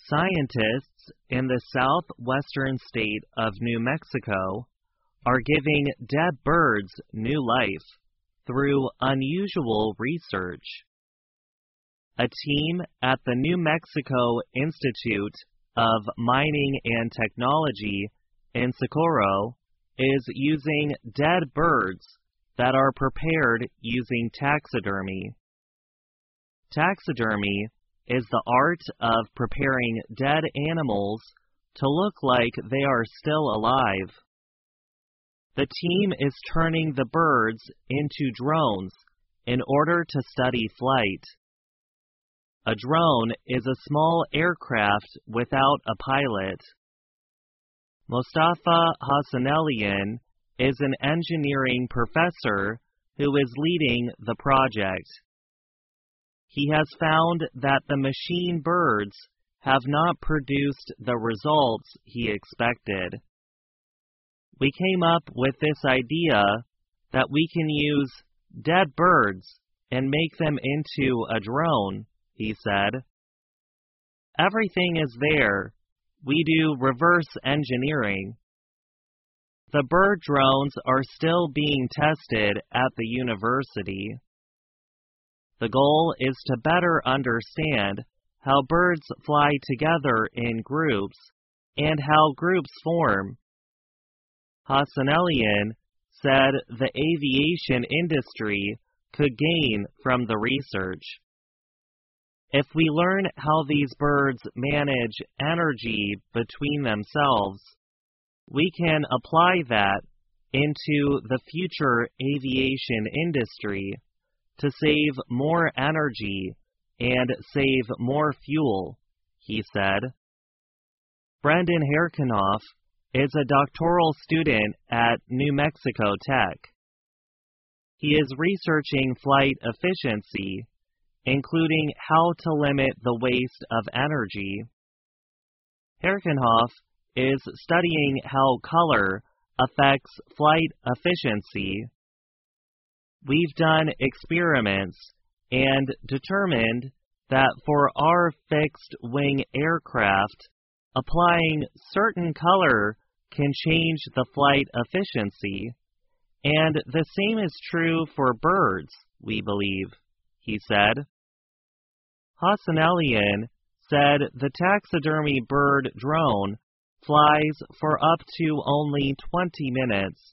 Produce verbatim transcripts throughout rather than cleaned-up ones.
Scientists in the southwestern state of New Mexico are giving dead birds new life through unusual research. A team at the New Mexico Institute of Mining and Technology in Socorro is using dead birds that are prepared using taxidermy. Taxidermy is the art of preparing dead animals to look like they are still alive. The team is turning the birds into drones in order to study flight. A drone is a small aircraft without a pilot. Mostafa Hassanelian is an engineering professor who is leading the project. He has found that the machine birds have not produced the results he expected. We came up with this idea that we can use dead birds and make them into a drone, he said. Everything is there. We do reverse engineering. The bird drones are still being tested at the university. The goal is to better understand how birds fly together in groups and how groups form. Hassanelian said the aviation industry could gain from the research. If we learn how these birds manage energy between themselves, we can apply that into the future aviation industry to save more energy and save more fuel, he said. Brendan Herkenhoff is a doctoral student at New Mexico Tech. He is researching flight efficiency, including how to limit the waste of energy. Herkenhoff is studying how color affects flight efficiency. We've done experiments and determined that for our fixed-wing aircraft, applying certain color can change the flight efficiency, and the same is true for birds, we believe, he said. Hassanelian said the taxidermy bird drone flies for up to only twenty minutes.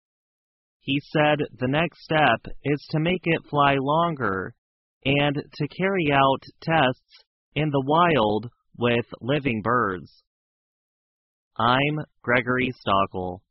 He said the next step is to make it fly longer and to carry out tests in the wild with living birds. I'm Gregory Stockel.